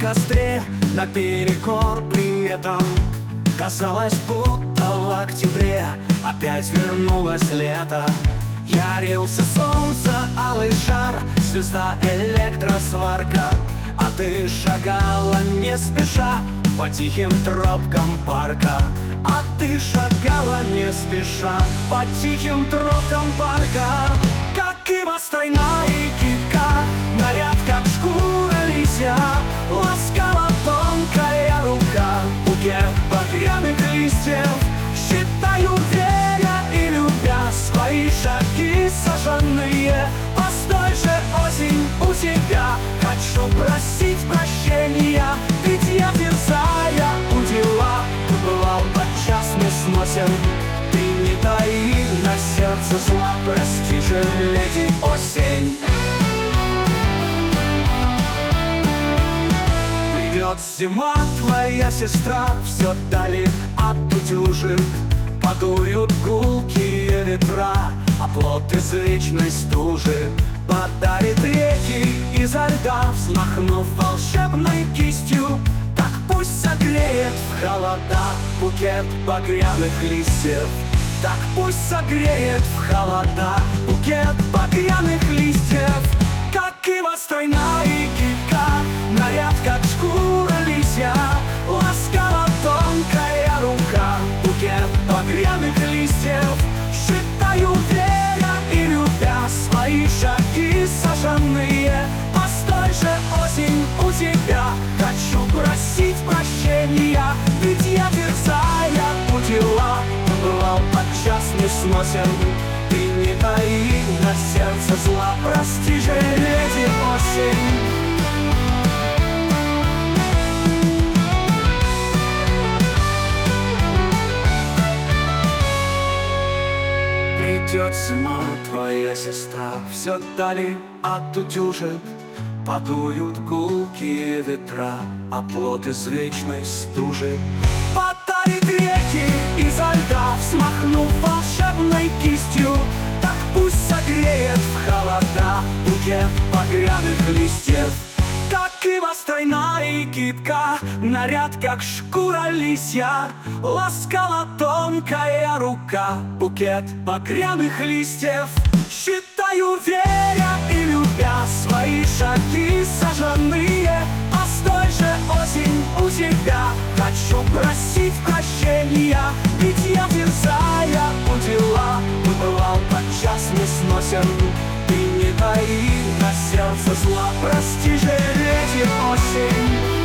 костре наперекор при этом. Казалось, будто в октябре опять вернулось лето. Ярился солнце, алый шар, звезда электросварка. А ты шагала не спеша по тихим тропкам парка. А ты шагала не спеша по тихим тропкам парка. Как и востройная китка, наряд как шкура лися, ласкала тонкая рука. Букет багряных листьев, считаю, веря и любя свои шаги сожженные. Постой же, осень, у тебя хочу просить прощения, ведь я, терзая удила, бывал подчас несносен. Ты не таи на сердце зла, прости же, леди осень. Придет зима, твоя сестра все дали отутюжит. Подуют гулкие ветра, оплот из вечной стужи. Подарит реки изо льда, взмахнув волшебной кистью. Так пусть согреет в холода букет багряных листьев. Так пусть согреет в холода букет багряных листьев. Как и востройная китка, наряд как шкура лися, ласкала тонкая рука. Букет багряных листьев, считаю, веря и любя свои шаги сожженные. Постой же, осень, у тебя хочу просить прощения, ведь я, терзая удила, бывал подчас несносен. Ты не таи на сердце зла, прости же, леди осень. Придет зима, твоя сестра все дали отутюжит. Подуют гулкие ветра, оплот из вечной стужи. Подарит реки изо льда, взмахнув волшебной кистью. Так пусть согреет в холода букет багряных листьев. Как и востройная китка, наряд как шкура лисья, ласкала тонкая рука. Букет багряных листьев, считаю, веря и любя свои шаги сожженные. Постой же, осень, у тебя хочу просить прощения, ведь я, терзая удила, бывал подчас несносен. Ты не таи на сердце зла, прости же, леди осень.